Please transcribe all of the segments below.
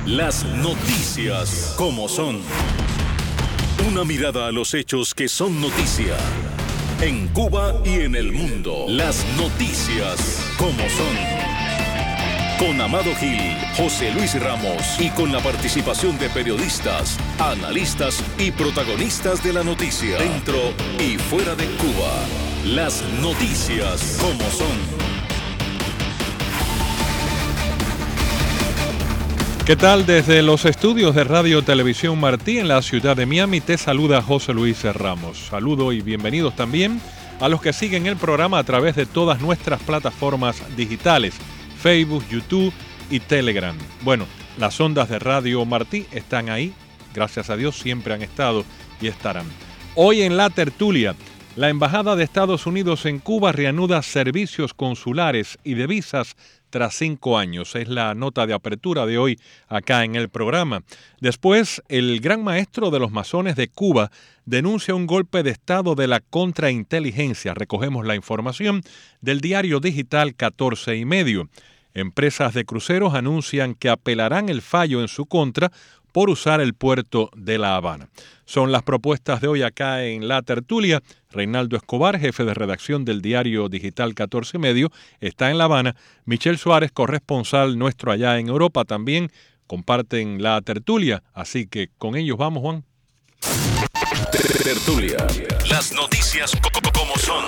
Las noticias como son. Una mirada a los hechos que son noticia. En Cuba y en el mundo. Las noticias como son. Con Amado Gil, José Luis Ramos y con la participación de periodistas, analistas y protagonistas de la noticia. Dentro y fuera de Cuba. Las noticias como son. ¿Qué tal? Desde los estudios de Radio Televisión Martí en la ciudad de Miami te saluda José Luis Ramos. Saludo y bienvenidos también a los que siguen el programa a través de todas nuestras plataformas digitales, Facebook, YouTube y Telegram. Bueno, las ondas de Radio Martí están ahí, gracias a Dios siempre han estado y estarán. Hoy en la tertulia, la Embajada de Estados Unidos en Cuba reanuda servicios consulares y de visas tras 5 años. Es la nota de apertura de hoy acá en el programa. Después, el gran maestro de los masones de Cuba denuncia un golpe de Estado de la contrainteligencia. Recogemos la información del diario digital 14 y medio. Empresas de cruceros anuncian que apelarán el fallo en su contra por usar el puerto de La Habana. Son las propuestas de hoy acá en la tertulia. Reinaldo Escobar, jefe de redacción del diario digital 14 y medio, está en La Habana. Michelle Suárez, corresponsal nuestro allá en Europa, también comparten la tertulia. Así que con ellos vamos, Juan. Tertulia. Las noticias como son.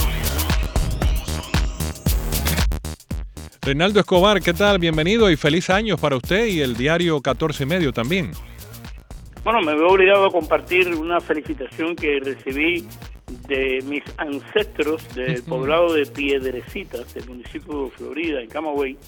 Reinaldo Escobar, ¿qué tal? Bienvenido y feliz año para usted y el diario 14 y medio también. Bueno, me veo obligado a compartir una felicitación que recibí de mis ancestros del poblado de Piedrecitas, del municipio de Florida, en Camagüey,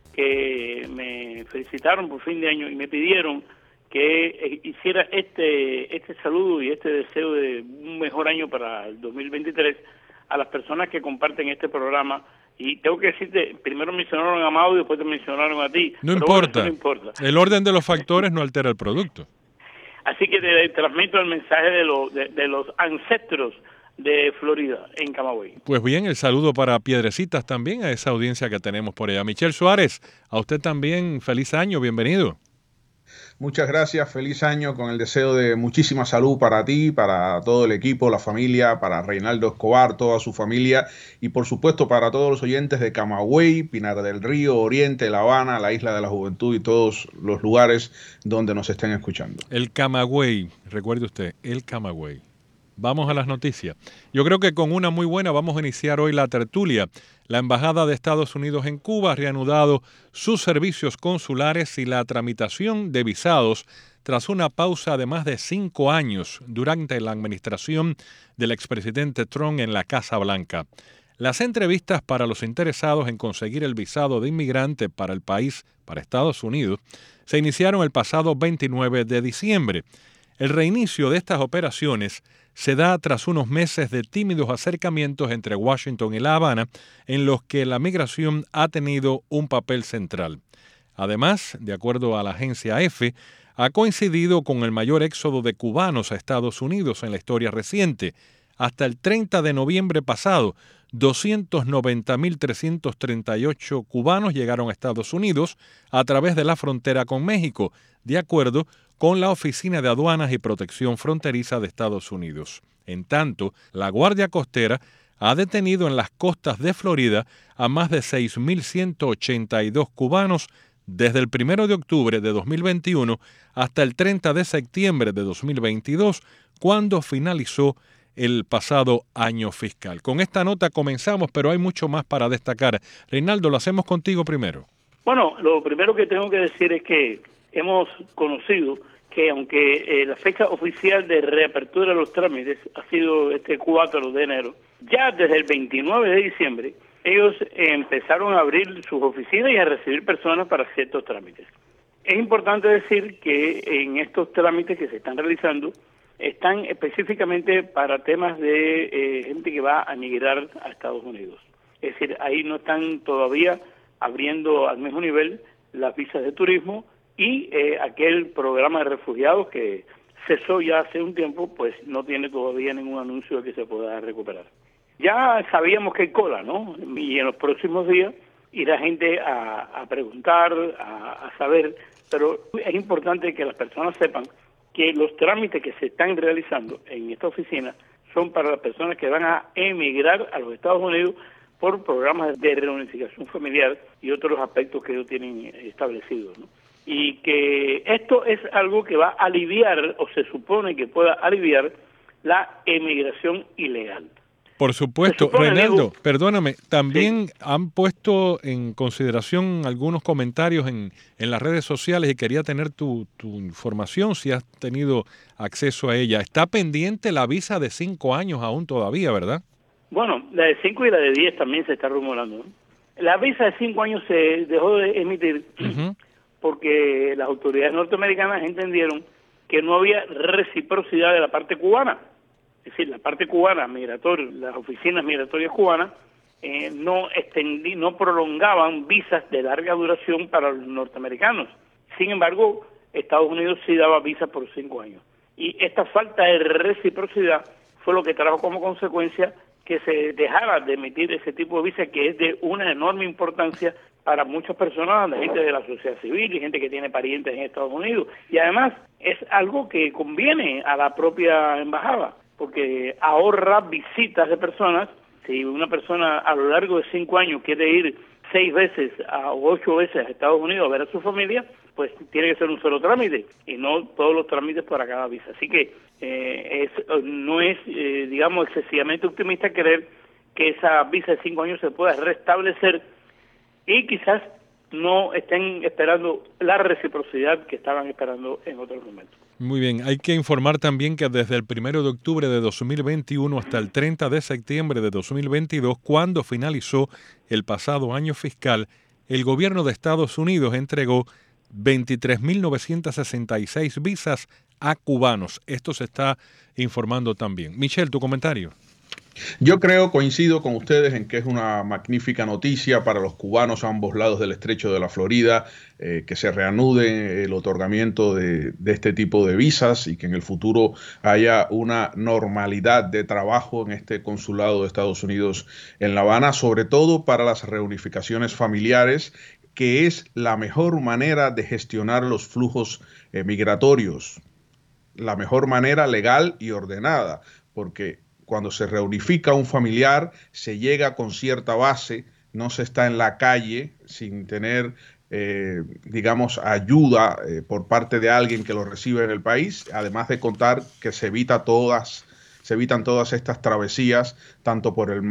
que me felicitaron por fin de año y me pidieron que hiciera este saludo y este deseo de un mejor año para el 2023 a las personas que comparten este programa. Y tengo que decirte, primero mencionaron a Amado y después te mencionaron a ti. No importa. Bueno, no importa. El orden de los factores no altera el producto. Así que te transmito el mensaje de los ancestros de Florida, en Camagüey. Pues bien, el saludo para Piedrecitas también, a esa audiencia que tenemos por allá. Michelle Suárez, a usted también, feliz año, bienvenido. Muchas gracias, feliz año con el deseo de muchísima salud para ti, para todo el equipo, la familia, para Reinaldo Escobar, toda su familia y por supuesto para todos los oyentes de Camagüey, Pinar del Río, Oriente, La Habana, la Isla de la Juventud y todos los lugares donde nos estén escuchando. El Camagüey, recuerde usted, el Camagüey. Vamos a las noticias. Yo creo que con una muy buena vamos a iniciar hoy la tertulia. La Embajada de Estados Unidos en Cuba ha reanudado sus servicios consulares y la tramitación de visados tras una pausa de más de 5 años durante la administración del expresidente Trump en la Casa Blanca. Las entrevistas para los interesados en conseguir el visado de inmigrante para el país, para Estados Unidos, se iniciaron el pasado 29 de diciembre. El reinicio de estas operaciones se da tras unos meses de tímidos acercamientos entre Washington y La Habana, en los que la migración ha tenido un papel central. Además, de acuerdo a la agencia EFE, ha coincidido con el mayor éxodo de cubanos a Estados Unidos en la historia reciente. Hasta el 30 de noviembre pasado, 290.338 cubanos llegaron a Estados Unidos a través de la frontera con México, de acuerdo con la Oficina de Aduanas y Protección Fronteriza de Estados Unidos. En tanto, la Guardia Costera ha detenido en las costas de Florida a más de 6.182 cubanos desde el 1 de octubre de 2021 hasta el 30 de septiembre de 2022, cuando finalizó el pasado año fiscal. Con esta nota comenzamos, pero hay mucho más para destacar. Reinaldo, lo hacemos contigo primero. Bueno, lo primero que tengo que decir es que hemos conocido que aunque la fecha oficial de reapertura de los trámites ha sido este 4 de enero, ya desde el 29 de diciembre ellos empezaron a abrir sus oficinas y a recibir personas para ciertos trámites. Es importante decir que en estos trámites que se están realizando están específicamente para temas de gente que va a migrar a Estados Unidos. Es decir, ahí no están todavía abriendo al mismo nivel las visas de turismo y aquel programa de refugiados que cesó ya hace un tiempo, pues no tiene todavía ningún anuncio de que se pueda recuperar. Ya sabíamos que hay cola, ¿no? Y en los próximos días irá gente a preguntar, a saber, pero es importante que las personas sepan que los trámites que se están realizando en esta oficina son para las personas que van a emigrar a los Estados Unidos por programas de reunificación familiar y otros aspectos que ellos tienen establecidos, ¿no? Y que esto es algo que va a aliviar, o se supone que pueda aliviar, la emigración ilegal. Por supuesto, Reinaldo, perdóname, también han puesto en consideración algunos comentarios en las redes sociales y quería tener tu información, si has tenido acceso a ella. Está pendiente la visa de 5 años aún todavía, ¿verdad? Bueno, la de 5 y la de 10 también se está rumorando, ¿no? La visa de 5 años se dejó de emitir porque las autoridades norteamericanas entendieron que no había reciprocidad de la parte cubana. Es decir, la parte cubana migratoria, las oficinas migratorias cubanas no prolongaban visas de larga duración para los norteamericanos. Sin embargo, Estados Unidos sí daba visas por 5 años. Y esta falta de reciprocidad fue lo que trajo como consecuencia que se dejara de emitir ese tipo de visas, que es de una enorme importancia para muchas personas, gente de la sociedad civil y gente que tiene parientes en Estados Unidos. Y además es algo que conviene a la propia embajada, porque ahorra visitas de personas. Si una persona a lo largo de 5 años quiere ir 6 veces o 8 veces a Estados Unidos a ver a su familia, pues tiene que ser un solo trámite y no todos los trámites para cada visa. Así que no es, digamos, excesivamente optimista creer que esa visa de 5 años se pueda restablecer y quizás no estén esperando la reciprocidad que estaban esperando en otros momentos. Muy bien, hay que informar también que desde el 1 de octubre de 2021 hasta el 30 de septiembre de 2022, cuando finalizó el pasado año fiscal, el gobierno de Estados Unidos entregó 23.966 visas a cubanos. Esto se está informando también. Michelle, tu comentario. Yo coincido con ustedes en que es una magnífica noticia para los cubanos a ambos lados del estrecho de la Florida, que se reanude el otorgamiento de este tipo de visas y que en el futuro haya una normalidad de trabajo en este consulado de Estados Unidos en La Habana, sobre todo para las reunificaciones familiares, que es la mejor manera de gestionar los flujos migratorios, la mejor manera legal y ordenada, porque cuando se reunifica un familiar, se llega con cierta base, no se está en la calle sin tener, digamos, ayuda por parte de alguien que lo recibe en el país, además de contar que se evitan todas estas travesías, tanto por el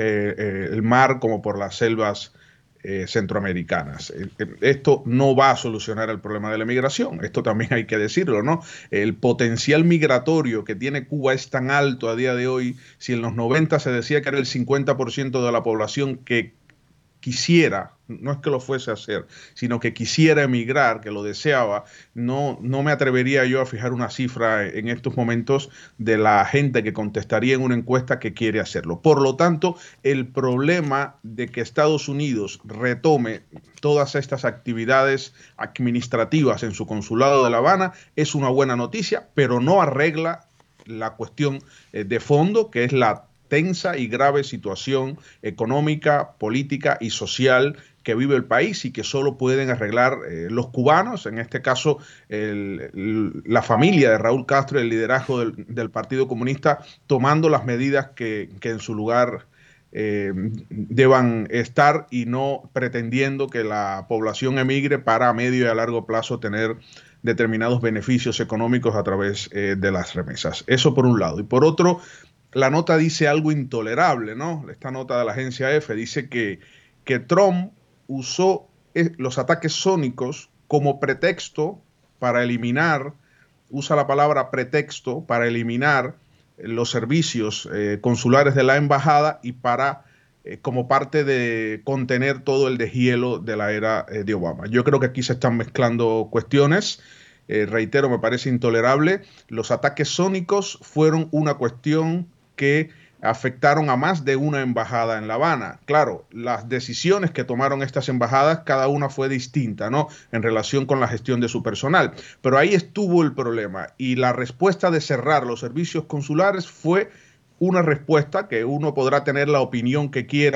mar como por las selvas centroamericanas. Esto no va a solucionar el problema de la migración, esto también hay que decirlo, ¿no? El potencial migratorio que tiene Cuba es tan alto a día de hoy. Si en los 90 se decía que era el 50% de la población que quisiera, no es que lo fuese a hacer, sino que quisiera emigrar, que lo deseaba, no me atrevería yo a fijar una cifra en estos momentos de la gente que contestaría en una encuesta que quiere hacerlo. Por lo tanto, el problema de que Estados Unidos retome todas estas actividades administrativas en su consulado de La Habana es una buena noticia, pero no arregla la cuestión de fondo, que es la tensa y grave situación económica, política y social que vive el país y que solo pueden arreglar los cubanos, en este caso la familia de Raúl Castro y el liderazgo del Partido Comunista, tomando las medidas que en su lugar deban estar y no pretendiendo que la población emigre para a medio y a largo plazo tener determinados beneficios económicos a través de las remesas. Eso por un lado. Y por otro, la nota dice algo intolerable, ¿no? Esta nota de la agencia EFE dice que Trump usó los ataques sónicos como pretexto para eliminar, usa la palabra pretexto para eliminar los servicios consulares de la embajada y para como parte de contener todo el deshielo de la era de Obama. Yo creo que aquí se están mezclando cuestiones. Reitero, me parece intolerable. Los ataques sónicos fueron una cuestión que afectaron a más de una embajada en La Habana. Claro, las decisiones que tomaron estas embajadas, cada una fue distinta, ¿no?, en relación con la gestión de su personal. Pero ahí estuvo el problema y la respuesta de cerrar los servicios consulares fue una respuesta que uno podrá tener la opinión que quiera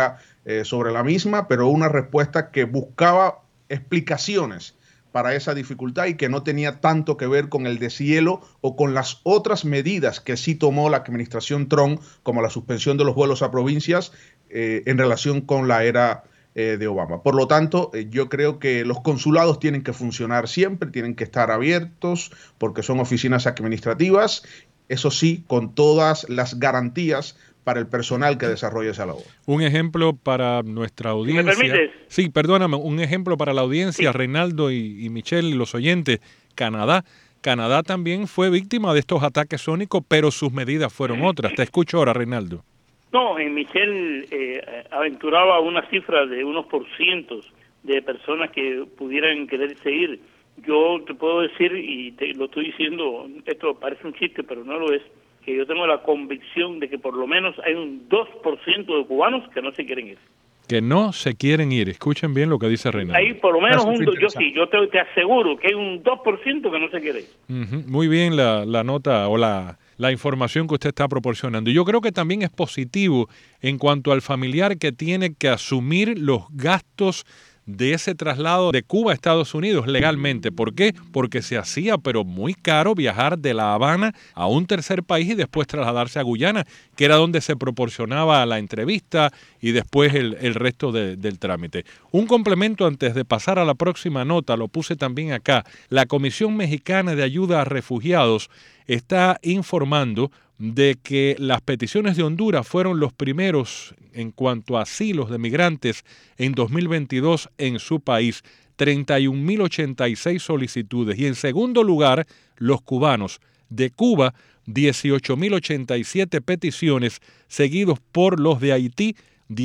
sobre la misma, pero una respuesta que buscaba explicaciones para esa dificultad y que no tenía tanto que ver con el deshielo o con las otras medidas que sí tomó la administración Trump, como la suspensión de los vuelos a provincias en relación con la era de Obama. Por lo tanto, yo creo que los consulados tienen que funcionar siempre, tienen que estar abiertos porque son oficinas administrativas, eso sí, con todas las garantías para el personal que desarrolla esa labor. Un ejemplo para nuestra audiencia. ¿Me permites? Sí, perdóname, un ejemplo para la audiencia, sí. Reinaldo y Michelle y los oyentes. Canadá también fue víctima de estos ataques sónicos, pero sus medidas fueron otras. Te escucho ahora, Reinaldo. No, Michelle aventuraba una cifra de unos % de personas que pudieran querer seguir. Yo te puedo decir, y te lo estoy diciendo, esto parece un chiste, pero no lo es, que yo tengo la convicción de que por lo menos hay un 2% de cubanos que no se quieren ir. Que no se quieren ir. Escuchen bien lo que dice Reinaldo. Hay por lo menos yo te aseguro que hay un 2% que no se quiere ir. Muy bien la nota o la información que usted está proporcionando. Y yo creo que también es positivo en cuanto al familiar que tiene que asumir los gastos de ese traslado de Cuba a Estados Unidos legalmente. ¿Por qué? Porque se hacía, pero muy caro, viajar de La Habana a un tercer país y después trasladarse a Guyana, que era donde se proporcionaba la entrevista y después el resto del trámite. Un complemento antes de pasar a la próxima nota, lo puse también acá. La Comisión Mexicana de Ayuda a Refugiados está informando de que las peticiones de Honduras fueron los primeros en cuanto a asilos de migrantes en 2022 en su país, 31.086 solicitudes. Y en segundo lugar, los cubanos. De Cuba, 18.087 peticiones, seguidos por los de Haití,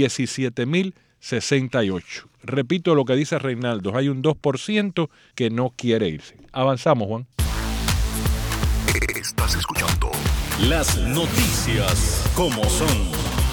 17.068. Repito lo que dice Reinaldo, hay un 2% que no quiere irse. Avanzamos, Juan. Estás escuchando las noticias como son.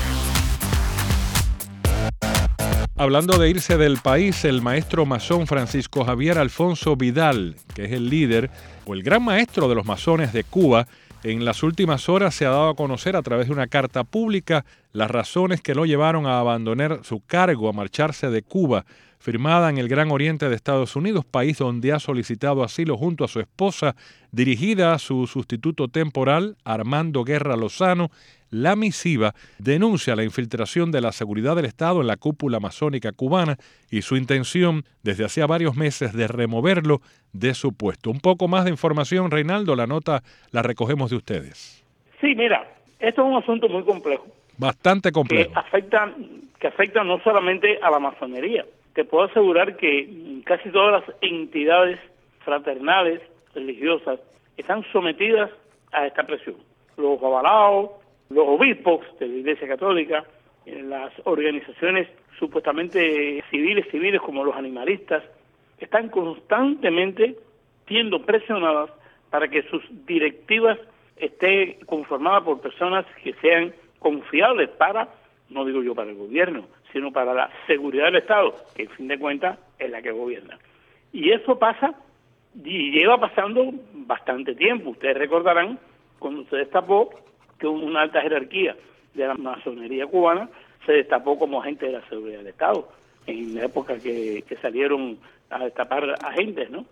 Hablando de irse del país, el maestro masón Francisco Javier Alfonso Vidal, que es el líder o el gran maestro de los masones de Cuba, en las últimas horas se ha dado a conocer a través de una carta pública las razones que lo llevaron a abandonar su cargo, a marcharse de Cuba, firmada en el Gran Oriente de Estados Unidos, país donde ha solicitado asilo junto a su esposa, dirigida a su sustituto temporal, Armando Guerra Lozano. La misiva denuncia la infiltración de la seguridad del Estado en la cúpula masónica cubana y su intención, desde hacía varios meses, de removerlo de su puesto. Un poco más de información, Reinaldo, la nota la recogemos de ustedes. Sí, mira, esto es un asunto muy complejo. Bastante complejo. Que afecta no solamente a la masonería. Te puedo asegurar que casi todas las entidades fraternales, religiosas, están sometidas a esta presión. Los avalados, los obispos de la Iglesia Católica, las organizaciones supuestamente civiles como los animalistas, están constantemente siendo presionadas para que sus directivas estén conformadas por personas que sean confiables para, no digo yo para el gobierno, sino para la seguridad del Estado, que en fin de cuentas es la que gobierna. Y eso pasa y lleva pasando bastante tiempo. Ustedes recordarán cuando se destapó que una alta jerarquía de la masonería cubana se destapó como agente de la seguridad del Estado, en la época que salieron a destapar agentes, ¿no?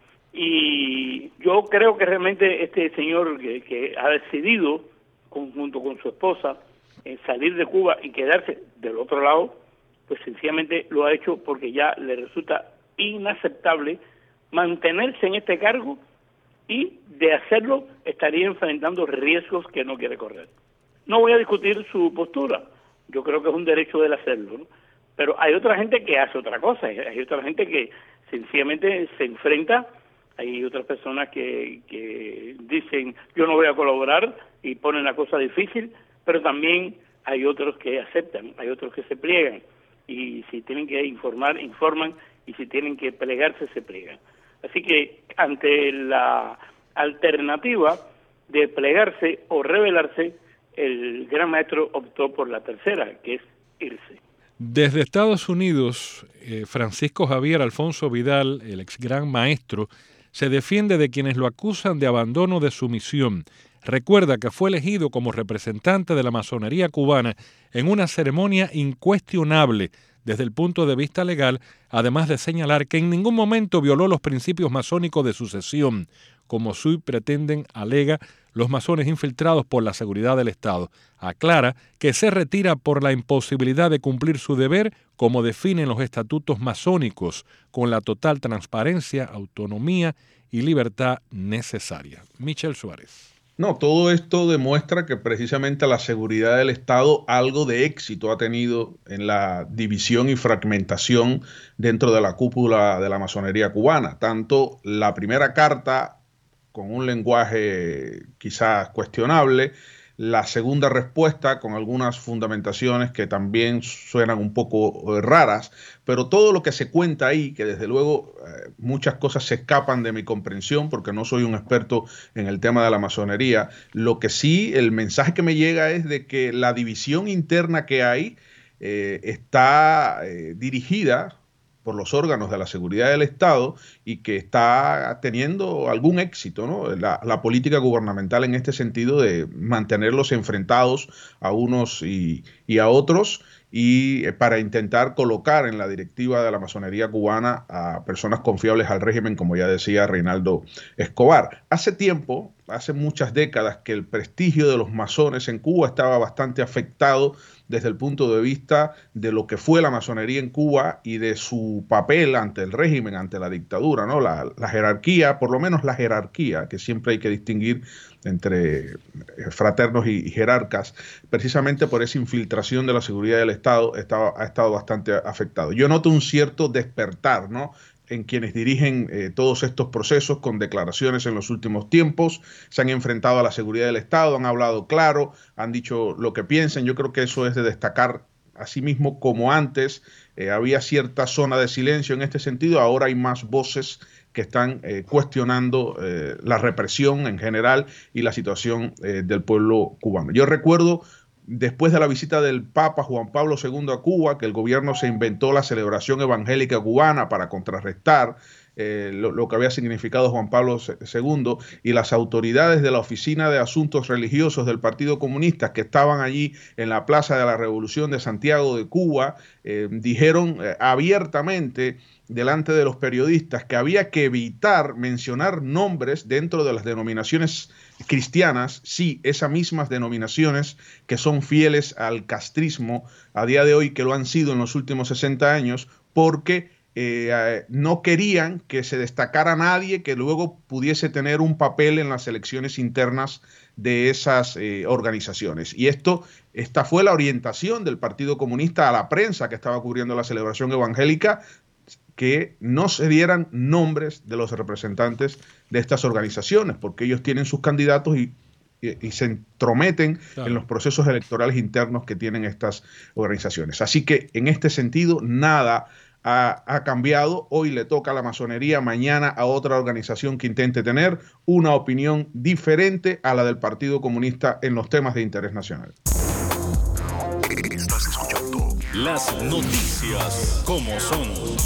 Y yo creo que realmente este señor que ha decidido, junto con su esposa, salir de Cuba y quedarse del otro lado, pues sencillamente lo ha hecho porque ya le resulta inaceptable mantenerse en este cargo y de hacerlo estaría enfrentando riesgos que no quiere correr. No voy a discutir su postura, yo creo que es un derecho de él hacerlo, ¿no? Pero hay otra gente que hace otra cosa, hay otra gente que sencillamente se enfrenta, hay otras personas que dicen yo no voy a colaborar y ponen la cosa difícil, pero también hay otros que aceptan, hay otros que se pliegan, y si tienen que informar, informan, y si tienen que plegarse, se plegan. Así que ante la alternativa de plegarse o rebelarse, el gran maestro optó por la tercera, que es irse. Desde Estados Unidos, Francisco Javier Alfonso Vidal, el ex gran maestro, se defiende de quienes lo acusan de abandono de su misión. Recuerda que fue elegido como representante de la masonería cubana en una ceremonia incuestionable desde el punto de vista legal, además de señalar que en ningún momento violó los principios masónicos de sucesión, como Sui pretenden, alega, los masones infiltrados por la seguridad del Estado. Aclara que se retira por la imposibilidad de cumplir su deber, como definen los estatutos masónicos, con la total transparencia, autonomía y libertad necesaria. Michel Suárez. No, todo esto demuestra que precisamente la seguridad del Estado algo de éxito ha tenido en la división y fragmentación dentro de la cúpula de la masonería cubana. Tanto la primera carta, con un lenguaje quizás cuestionable, la segunda respuesta con algunas fundamentaciones que también suenan un poco raras, pero todo lo que se cuenta ahí, que desde luego muchas cosas se escapan de mi comprensión porque no soy un experto en el tema de la masonería, lo que sí, el mensaje que me llega es de que la división interna que hay está dirigida por los órganos de la seguridad del Estado y que está teniendo algún éxito, ¿no? La política gubernamental en este sentido de mantenerlos enfrentados a unos y a otros y para intentar colocar en la directiva de la masonería cubana a personas confiables al régimen, como ya decía Reinaldo Escobar. Hace tiempo, hace muchas décadas, que el prestigio de los masones en Cuba estaba bastante afectado desde el punto de vista de lo que fue la masonería en Cuba y de su papel ante el régimen, ante la dictadura, ¿no? La jerarquía, por lo menos la jerarquía, que siempre hay que distinguir entre fraternos y jerarcas, precisamente por esa infiltración de la seguridad del Estado, ha estado bastante afectado. Yo noto un cierto despertar, ¿no?, en quienes dirigen todos estos procesos, con declaraciones en los últimos tiempos, se han enfrentado a la seguridad del Estado, han hablado claro, han dicho lo que piensan. Yo creo que eso es de destacar. Asimismo, como antes había cierta zona de silencio en este sentido, ahora hay más voces que están cuestionando la represión en general y la situación del pueblo cubano. Yo recuerdo, después de la visita del Papa Juan Pablo II a Cuba, que el gobierno se inventó la celebración evangélica cubana para contrarrestar lo que había significado Juan Pablo II, y las autoridades de la Oficina de Asuntos Religiosos del Partido Comunista que estaban allí en la Plaza de la Revolución de Santiago de Cuba, dijeron abiertamente delante de los periodistas que había que evitar mencionar nombres dentro de las denominaciones cristianas, sí, esas mismas denominaciones que son fieles al castrismo a día de hoy, que lo han sido en los últimos 60 años, porque no querían que se destacara nadie que luego pudiese tener un papel en las elecciones internas de esas organizaciones. Y esta fue la orientación del Partido Comunista a la prensa que estaba cubriendo la celebración evangélica, que no se dieran nombres de los representantes de estas organizaciones, porque ellos tienen sus candidatos y se entrometen en los procesos electorales internos que tienen estas organizaciones. Así que en este sentido nada ha cambiado. Hoy le toca a la masonería, mañana a otra organización que intente tener una opinión diferente a la del Partido Comunista en los temas de interés nacional. Estás escuchando las noticias como son.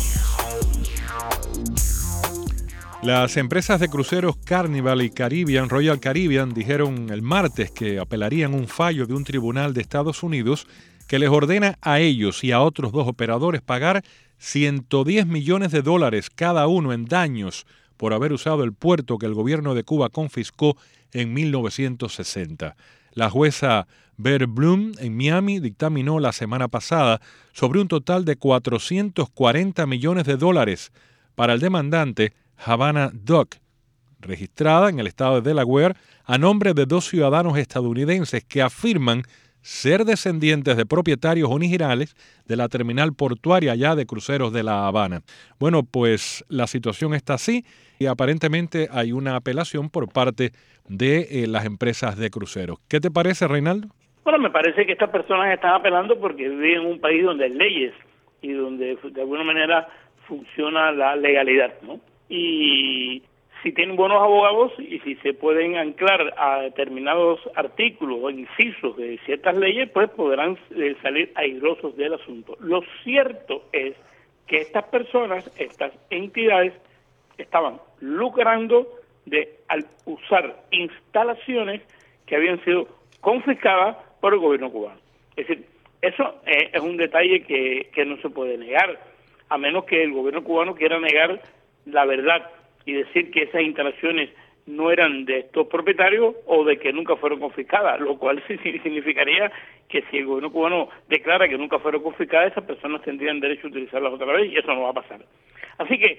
Las empresas de cruceros Carnival y Caribbean, Royal Caribbean, dijeron el martes que apelarían un fallo de un tribunal de Estados Unidos que les ordena a ellos y a otros dos operadores pagar $110 millones cada uno en daños por haber usado el puerto que el gobierno de Cuba confiscó en 1960. La jueza Bear Bloom en Miami dictaminó la semana pasada sobre un total de $440 millones para el demandante Havana Dock, registrada en el estado de Delaware a nombre de dos ciudadanos estadounidenses que afirman ser descendientes de propietarios originales de la terminal portuaria allá de cruceros de La Habana. Bueno, pues la situación está así y aparentemente hay una apelación por parte de las empresas de cruceros. ¿Qué te parece, Reinaldo? Bueno, me parece que estas personas están apelando porque viven en un país donde hay leyes y donde de alguna manera funciona la legalidad, ¿no? Y si tienen buenos abogados y si se pueden anclar a determinados artículos o incisos de ciertas leyes, pues podrán salir airosos del asunto. Lo cierto es que estas personas, estas entidades, estaban lucrando al usar instalaciones que habían sido confiscadas por el gobierno cubano. Es decir, Eso es un detalle que no se puede negar, a menos que el gobierno cubano quiera negar la verdad y decir que esas instalaciones no eran de estos propietarios o de que nunca fueron confiscadas, lo cual sí significaría que si el gobierno cubano declara que nunca fueron confiscadas, esas personas tendrían derecho a utilizarlas otra vez, y eso no va a pasar. Así que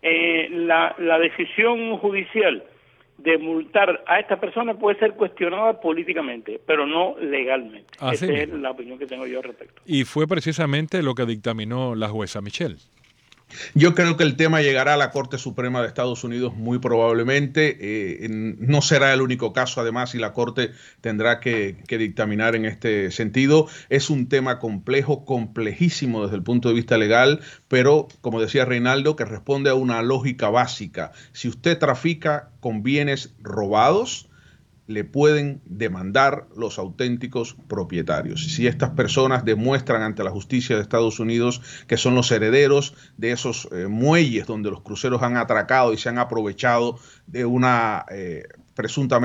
la decisión judicial de multar a esta persona puede ser cuestionada políticamente, pero no legalmente. Esa es la opinión que tengo yo al respecto. Y fue precisamente lo que dictaminó la jueza Michelle. Yo creo que el tema llegará a la Corte Suprema de Estados Unidos muy probablemente. No será el único caso, además, y la Corte tendrá que dictaminar en este sentido. Es un tema complejo, complejísimo desde el punto de vista legal, pero, como decía Reinaldo, que responde a una lógica básica. Si usted trafica con bienes robados, le pueden demandar los auténticos propietarios. Si estas personas demuestran ante la justicia de Estados Unidos que son los herederos de esos muelles donde los cruceros han atracado y se han aprovechado de una presunta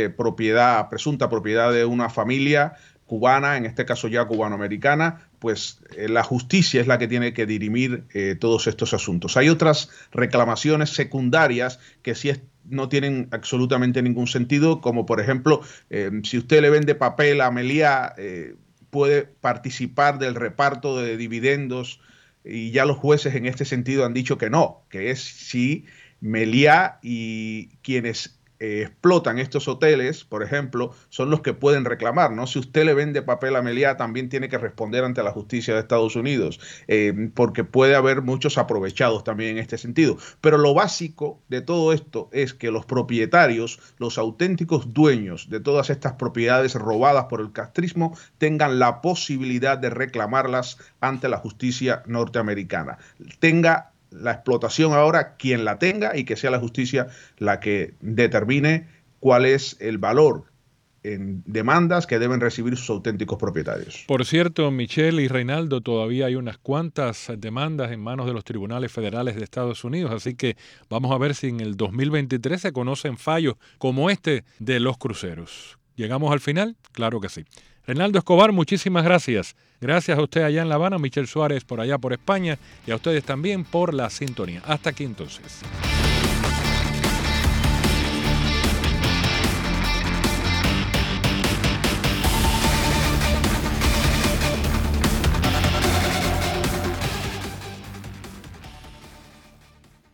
propiedad de una familia cubana, en este caso ya cubanoamericana, pues la justicia es la que tiene que dirimir todos estos asuntos. Hay otras reclamaciones secundarias que sí no tienen absolutamente ningún sentido, como por ejemplo, si usted le vende papel a Meliá, puede participar del reparto de dividendos, y ya los jueces en este sentido han dicho que no, que es si Meliá y quienes explotan estos hoteles, por ejemplo, son los que pueden reclamar, ¿no? Si usted le vende papel a Meliá, también tiene que responder ante la justicia de Estados Unidos, porque puede haber muchos aprovechados también en este sentido. Pero lo básico de todo esto es que los propietarios, los auténticos dueños de todas estas propiedades robadas por el castrismo, tengan la posibilidad de reclamarlas ante la justicia norteamericana. Tenga la explotación ahora quien la tenga, y que sea la justicia la que determine cuál es el valor en demandas que deben recibir sus auténticos propietarios. Por cierto, Michelle y Reinaldo, todavía hay unas cuantas demandas en manos de los tribunales federales de Estados Unidos, así que vamos a ver si en el 2023 se conocen fallos como este de los cruceros. ¿Llegamos al final? Claro que sí. Reinaldo Escobar, muchísimas gracias. Gracias a usted allá en La Habana, Michelle Suárez por allá por España, y a ustedes también por la sintonía. Hasta aquí entonces.